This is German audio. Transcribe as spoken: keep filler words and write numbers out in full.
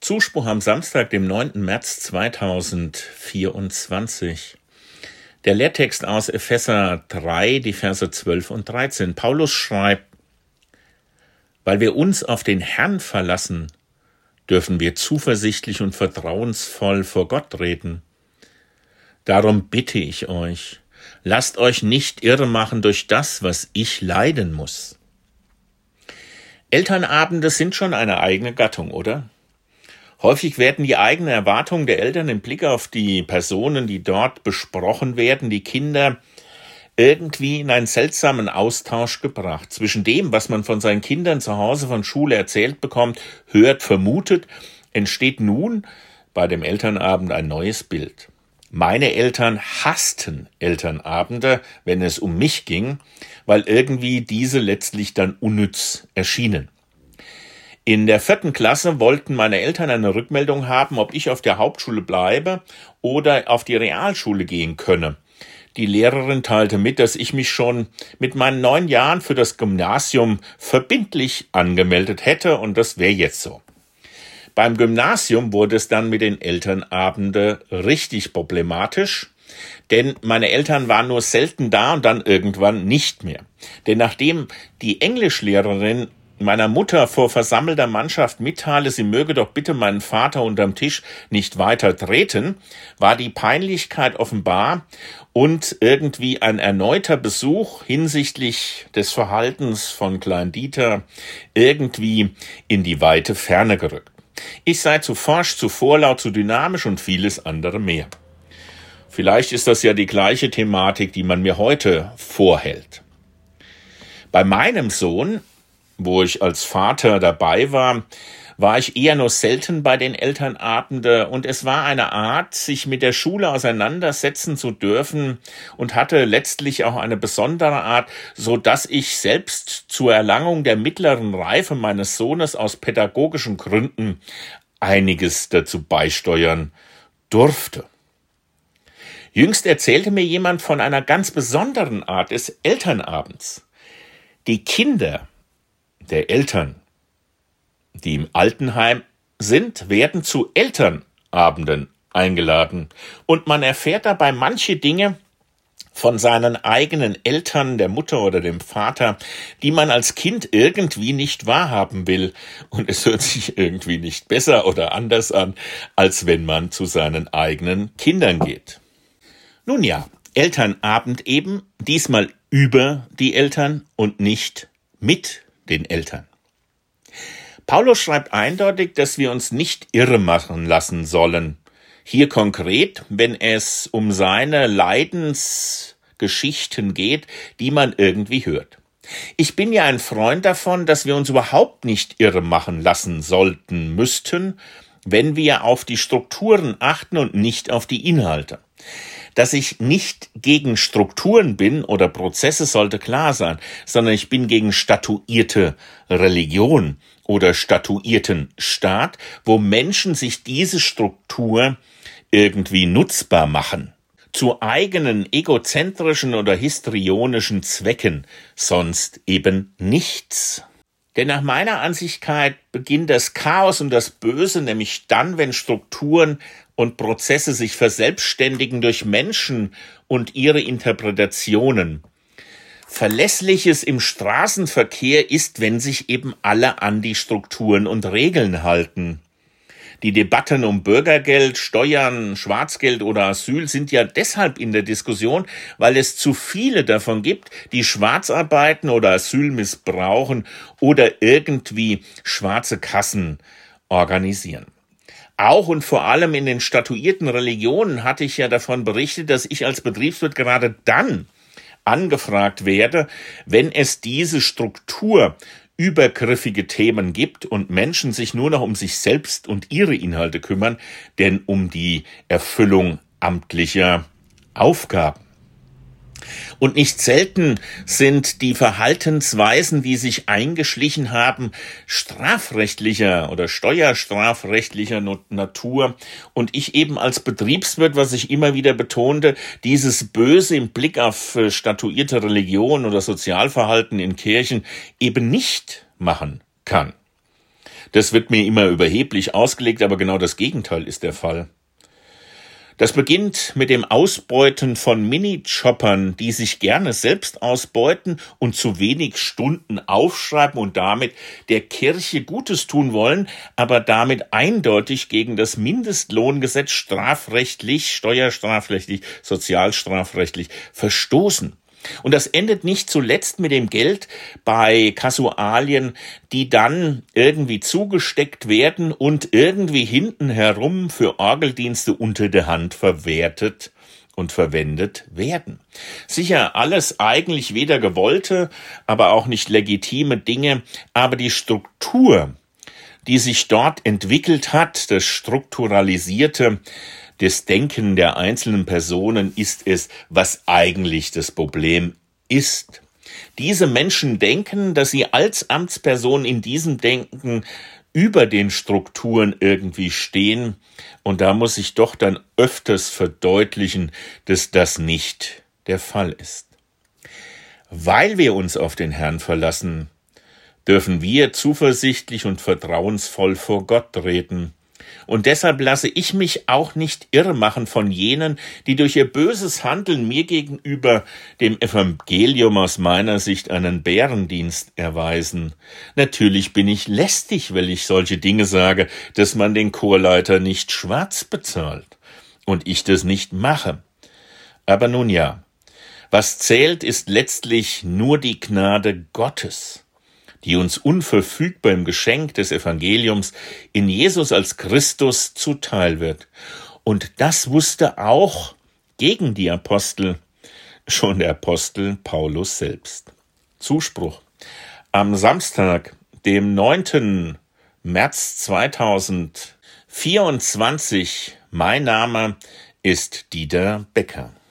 Zuspruch am Samstag, dem neunten März zweitausendvierundzwanzig. Der Lehrtext aus Epheser drei, die Verse zwölf und dreizehn. Paulus schreibt: Weil wir uns auf den Herrn verlassen, dürfen wir zuversichtlich und vertrauensvoll vor Gott reden. Darum bitte ich euch, lasst euch nicht irre machen durch das, was ich leiden muss. Elternabende sind schon eine eigene Gattung, oder? Häufig werden die eigenen Erwartungen der Eltern im Blick auf die Personen, die dort besprochen werden, die Kinder, irgendwie in einen seltsamen Austausch gebracht. Zwischen dem, was man von seinen Kindern zu Hause von Schule erzählt bekommt, hört, vermutet, entsteht nun bei dem Elternabend ein neues Bild. Meine Eltern hassten Elternabende, wenn es um mich ging, weil irgendwie diese letztlich dann unnütz erschienen. In der vierten Klasse wollten meine Eltern eine Rückmeldung haben, ob ich auf der Hauptschule bleibe oder auf die Realschule gehen könne. Die Lehrerin teilte mit, dass ich mich schon mit meinen neun Jahren für das Gymnasium verbindlich angemeldet hätte, und das wäre jetzt so. Beim Gymnasium wurde es dann mit den Elternabenden richtig problematisch, denn meine Eltern waren nur selten da und dann irgendwann nicht mehr. Denn nachdem die Englischlehrerin meiner Mutter vor versammelter Mannschaft mitteile, sie möge doch bitte meinen Vater unterm Tisch nicht weiter treten, war die Peinlichkeit offenbar und irgendwie ein erneuter Besuch hinsichtlich des Verhaltens von Klein Dieter irgendwie in die weite Ferne gerückt. Ich sei zu forsch, zu vorlaut, zu dynamisch und vieles andere mehr. Vielleicht ist das ja die gleiche Thematik, die man mir heute vorhält. Bei meinem Sohn, wo ich als Vater dabei war, war ich eher nur selten bei den Elternabenden, und es war eine Art, sich mit der Schule auseinandersetzen zu dürfen und hatte letztlich auch eine besondere Art, so dass ich selbst zur Erlangung der mittleren Reife meines Sohnes aus pädagogischen Gründen einiges dazu beisteuern durfte. Jüngst erzählte mir jemand von einer ganz besonderen Art des Elternabends. Die Kinder der Eltern, die im Altenheim sind, werden zu Elternabenden eingeladen. Und man erfährt dabei manche Dinge von seinen eigenen Eltern, der Mutter oder dem Vater, die man als Kind irgendwie nicht wahrhaben will. Und es hört sich irgendwie nicht besser oder anders an, als wenn man zu seinen eigenen Kindern geht. Nun ja, Elternabend eben, diesmal über die Eltern und nicht mit den Eltern. Paulus schreibt eindeutig, dass wir uns nicht irre machen lassen sollen. Hier konkret, wenn es um seine Leidensgeschichten geht, die man irgendwie hört. Ich bin ja ein Freund davon, dass wir uns überhaupt nicht irre machen lassen sollten, müssten, wenn wir auf die Strukturen achten und nicht auf die Inhalte. Dass ich nicht gegen Strukturen bin oder Prozesse, sollte klar sein, sondern ich bin gegen statuierte Religion oder statuierten Staat, wo Menschen sich diese Struktur irgendwie nutzbar machen. Zu eigenen egozentrischen oder histrionischen Zwecken, sonst eben nichts. Denn nach meiner Ansichtkeit beginnt das Chaos und das Böse nämlich dann, wenn Strukturen und Prozesse sich verselbstständigen durch Menschen und ihre Interpretationen. Verlässliches im Straßenverkehr ist, wenn sich eben alle an die Strukturen und Regeln halten. Die Debatten um Bürgergeld, Steuern, Schwarzgeld oder Asyl sind ja deshalb in der Diskussion, weil es zu viele davon gibt, die Schwarzarbeiten oder Asyl missbrauchen oder irgendwie schwarze Kassen organisieren. Auch und vor allem in den statuierten Religionen hatte ich ja davon berichtet, dass ich als Betriebswirt gerade dann angefragt werde, wenn es diese Struktur übergriffige Themen gibt und Menschen sich nur noch um sich selbst und ihre Inhalte kümmern, denn um die Erfüllung amtlicher Aufgaben. Und nicht selten sind die Verhaltensweisen, die sich eingeschlichen haben, strafrechtlicher oder steuerstrafrechtlicher Natur. Und ich eben als Betriebswirt, was ich immer wieder betonte, dieses Böse im Blick auf statuierte Religion oder Sozialverhalten in Kirchen eben nicht machen kann. Das wird mir immer überheblich ausgelegt, aber genau das Gegenteil ist der Fall. Das beginnt mit dem Ausbeuten von Minijobbern, die sich gerne selbst ausbeuten und zu wenig Stunden aufschreiben und damit der Kirche Gutes tun wollen, aber damit eindeutig gegen das Mindestlohngesetz strafrechtlich, steuerstrafrechtlich, sozialstrafrechtlich verstoßen. Und das endet nicht zuletzt mit dem Geld bei Kasualien, die dann irgendwie zugesteckt werden und irgendwie hinten herum für Orgeldienste unter der Hand verwertet und verwendet werden. Sicher alles eigentlich weder gewollte, aber auch nicht legitime Dinge, aber die Struktur, die sich dort entwickelt hat, das strukturalisierte, das Denken der einzelnen Personen ist es, was eigentlich das Problem ist. Diese Menschen denken, dass sie als Amtsperson in diesem Denken über den Strukturen irgendwie stehen. Und da muss ich doch dann öfters verdeutlichen, dass das nicht der Fall ist. Weil wir uns auf den Herrn verlassen, dürfen wir zuversichtlich und vertrauensvoll vor Gott treten. Und deshalb lasse ich mich auch nicht irre machen von jenen, die durch ihr böses Handeln mir gegenüber dem Evangelium aus meiner Sicht einen Bärendienst erweisen. Natürlich bin ich lästig, weil ich solche Dinge sage, dass man den Chorleiter nicht schwarz bezahlt und ich das nicht mache. Aber nun ja, was zählt, ist letztlich nur die Gnade Gottes, die uns unverfügbar im Geschenk des Evangeliums in Jesus als Christus zuteil wird. Und das wusste auch gegen die Apostel schon der Apostel Paulus selbst. Zuspruch. Am Samstag, dem neunten März zweitausendvierundzwanzig, mein Name ist Dieter Becker.